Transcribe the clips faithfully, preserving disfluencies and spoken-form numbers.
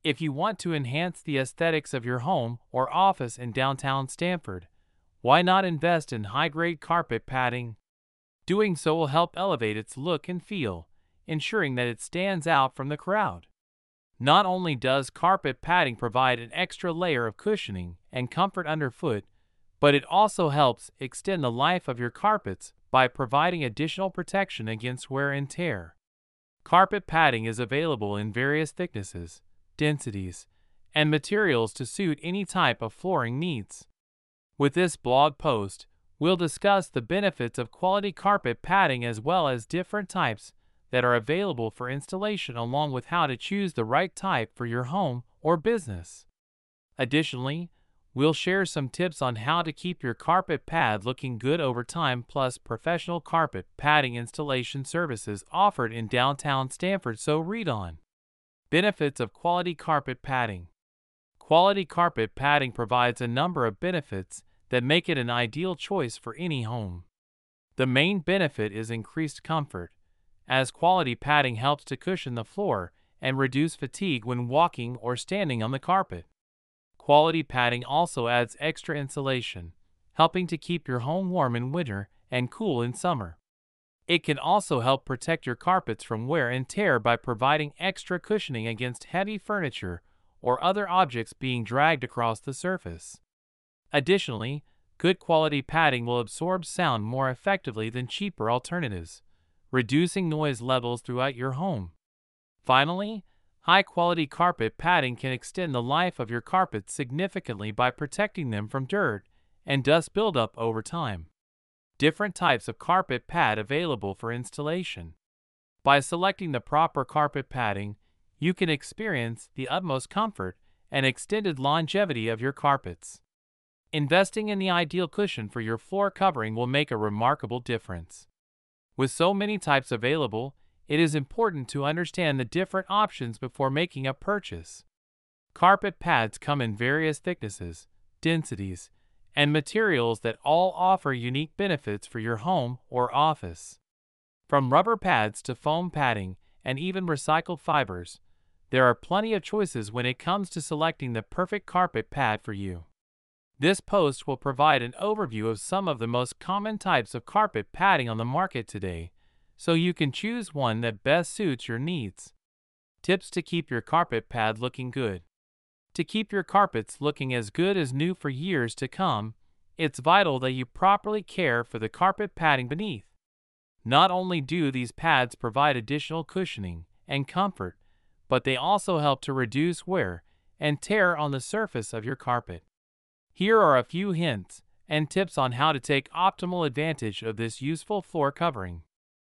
If you want to enhance the aesthetics of your home or office in downtown Stamford, why not invest in high-grade carpet padding? Doing so will help elevate its look and feel, ensuring that it stands out from the crowd. Not only does carpet padding provide an extra layer of cushioning and comfort underfoot, but it also helps extend the life of your carpets by providing additional protection against wear and tear. Carpet padding is available in various thicknesses, densities, and materials to suit any type of flooring needs. With this blog post, we'll discuss the benefits of quality carpet padding as well as different types that are available for installation, along with how to choose the right type for your home or business. Additionally, we'll share some tips on how to keep your carpet pad looking good over time, plus professional carpet padding installation services offered in downtown Stamford. So read on. Benefits of quality carpet padding. Quality carpet padding provides a number of benefits that make it an ideal choice for any home. The main benefit is increased comfort, as quality padding helps to cushion the floor and reduce fatigue when walking or standing on the carpet. Quality padding also adds extra insulation, helping to keep your home warm in winter and cool in summer. It can also help protect your carpets from wear and tear by providing extra cushioning against heavy furniture or other objects being dragged across the surface. Additionally, good quality padding will absorb sound more effectively than cheaper alternatives, reducing noise levels throughout your home. Finally, high-quality carpet padding can extend the life of your carpets significantly by protecting them from dirt and dust buildup over time. Different types of carpet pad available for installation. By selecting the proper carpet padding, you can experience the utmost comfort and extended longevity of your carpets. Investing in the ideal cushion for your floor covering will make a remarkable difference. With so many types available, it is important to understand the different options before making a purchase. Carpet pads come in various thicknesses, densities, and materials that all offer unique benefits for your home or office. From rubber pads to foam padding and even recycled fibers, there are plenty of choices when it comes to selecting the perfect carpet pad for you. This post will provide an overview of some of the most common types of carpet padding on the market today, so you can choose one that best suits your needs. Tips to keep your carpet pad looking good. To keep your carpets looking as good as new for years to come, it's vital that you properly care for the carpet padding beneath. Not only do these pads provide additional cushioning and comfort, but they also help to reduce wear and tear on the surface of your carpet. Here are a few hints and tips on how to take optimal advantage of this useful floor covering.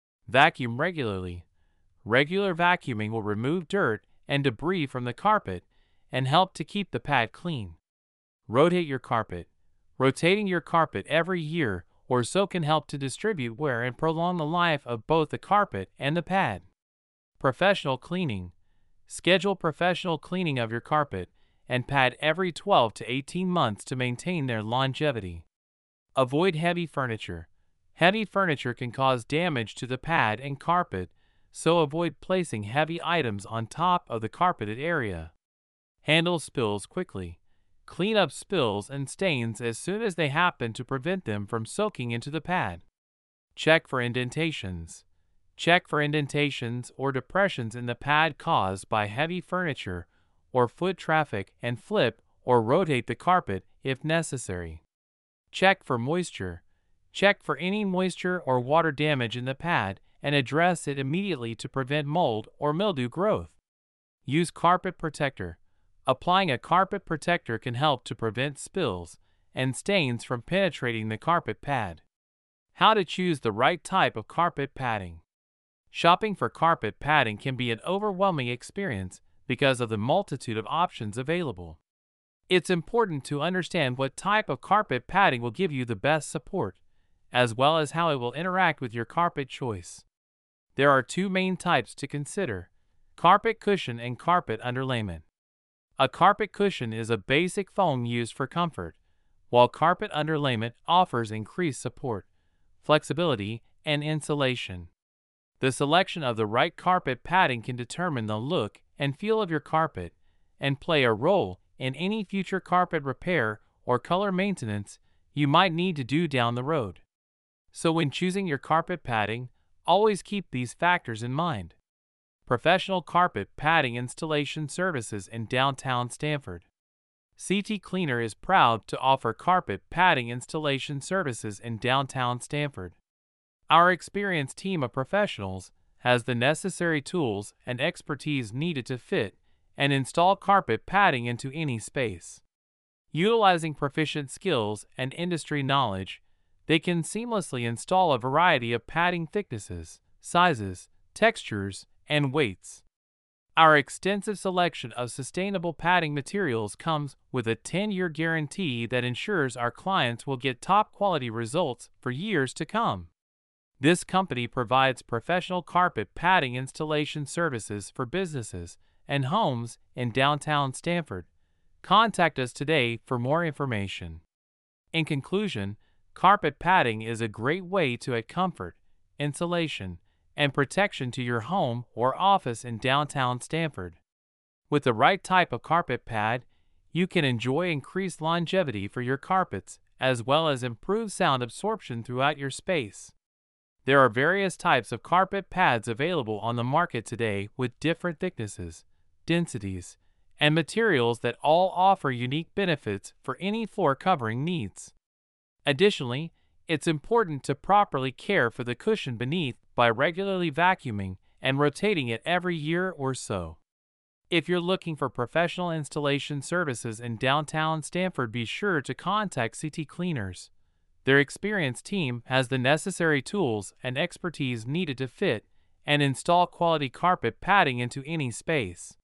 Vacuum regularly. Regular vacuuming will remove dirt and debris from the carpet and help to keep the pad clean. Rotate your carpet. Rotating your carpet every year or so can help to distribute wear and prolong the life of both the carpet and the pad. Professional cleaning. Schedule professional cleaning of your carpet and pad every twelve to eighteen months to maintain their longevity. Avoid heavy furniture. Heavy furniture can cause damage to the pad and carpet, so avoid placing heavy items on top of the carpeted area. Handle spills quickly. Clean up spills and stains as soon as they happen to prevent them from soaking into the pad. Check for indentations. Check for indentations or depressions in the pad caused by heavy furniture or foot traffic and flip or rotate the carpet if necessary. Check for moisture. Check for any moisture or water damage in the pad and address it immediately to prevent mold or mildew growth. Use carpet protector. Applying a carpet protector can help to prevent spills and stains from penetrating the carpet pad. How to choose the right type of carpet padding. Shopping for carpet padding can be an overwhelming experience because of the multitude of options available. It's important to understand what type of carpet padding will give you the best support, as well as how it will interact with your carpet choice. There are two main types to consider: carpet cushion and carpet underlayment. A carpet cushion is a basic foam used for comfort, while carpet underlayment offers increased support, flexibility, and insulation. The selection of the right carpet padding can determine the look and feel of your carpet and play a role in any future carpet repair or color maintenance you might need to do down the road. So when choosing your carpet padding, always keep these factors in mind. Professional carpet padding installation services in downtown Stamford. C T Cleaner is proud to offer carpet padding installation services in downtown Stamford. Our experienced team of professionals has the necessary tools and expertise needed to fit and install carpet padding into any space. Utilizing proficient skills and industry knowledge, they can seamlessly install a variety of padding thicknesses, sizes, textures, and weights. Our extensive selection of sustainable padding materials comes with a ten-year guarantee that ensures our clients will get top-quality results for years to come. This company provides professional carpet padding installation services for businesses and homes in downtown Stamford. Contact us today for more information. In conclusion, carpet padding is a great way to add comfort, insulation, and protection to your home or office in downtown Stamford. With the right type of carpet pad, you can enjoy increased longevity for your carpets as well as improved sound absorption throughout your space. There are various types of carpet pads available on the market today with different thicknesses, densities, and materials that all offer unique benefits for any floor covering needs. Additionally, it's important to properly care for the cushion beneath by regularly vacuuming and rotating it every year or so. If you're looking for professional installation services in downtown Stamford, be sure to contact C T Cleaners. Their experienced team has the necessary tools and expertise needed to fit and install quality carpet padding into any space.